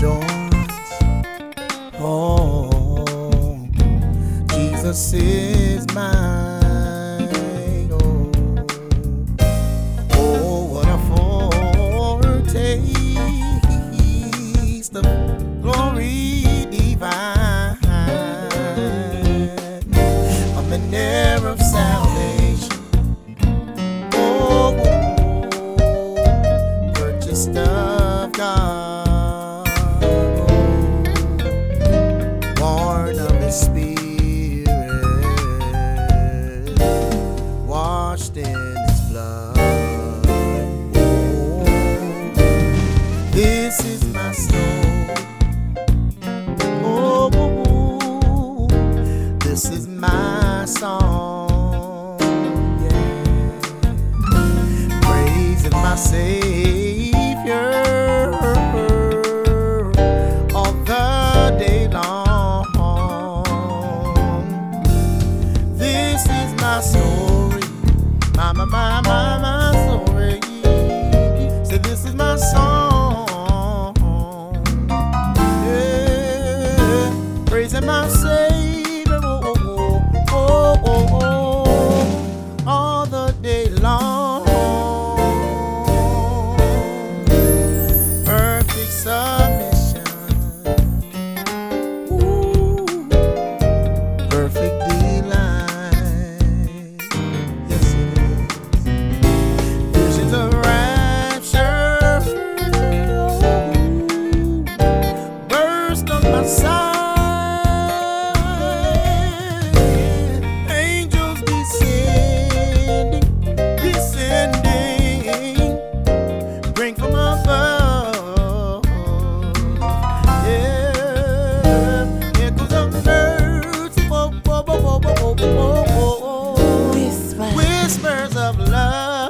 assurance. Oh, Jesus is mine. Oh, what a foretaste of glory divine. I'm an heir of salvation. Oh, purchased of God. Born of His Spirit, washed in His blood. Oh, this is my story. Oh, this is my song. Yeah, praising my Savior all the day long. This is my story, my story. Say this is my song. Yeah, praising my Savior all the day long. Perfect submission. Ooh, perfect delight. Yes, it is. Visions of rapture burst on my side. Angels descending, bring from above. Yeah, echoes of mercy, whispers of love.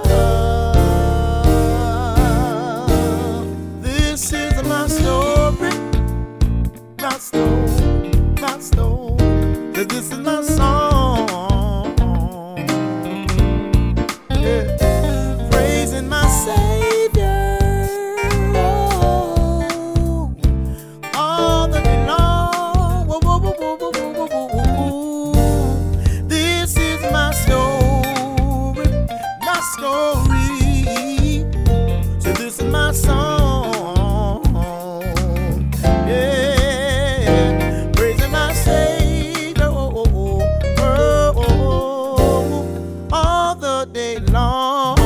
This is my story, my story, my story. This is my song. Yeah, praising my Savior all the day long. This is my story, my story. So this is my song. Yeah, praising my Savior all the day long.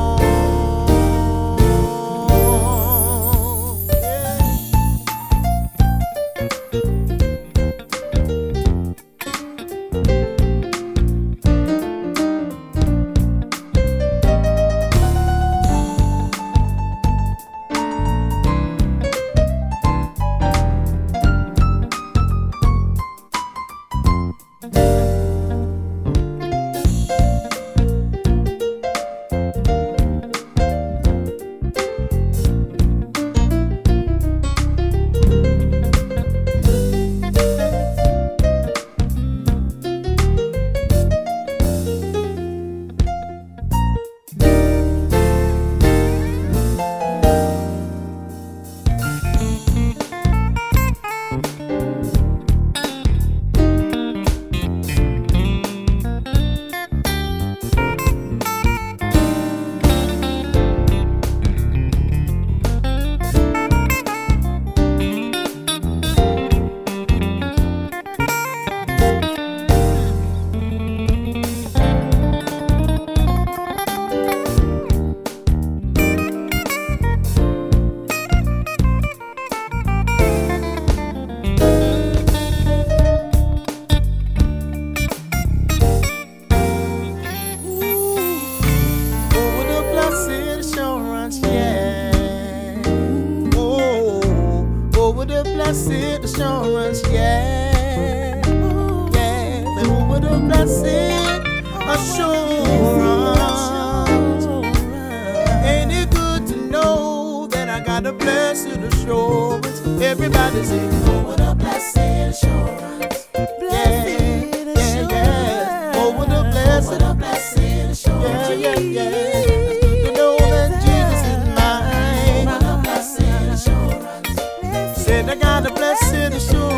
Blessed assurance, yeah, yeah. Over the blessed assurance. Ain't it good to know that I got a blessed assurance? Everybody say, over the blessed assurance. Yeah, over the blessed assurance. Yeah, yeah, yeah. To know that Jesus is mine. Over the blessed assurance. said I got a blessed assurance.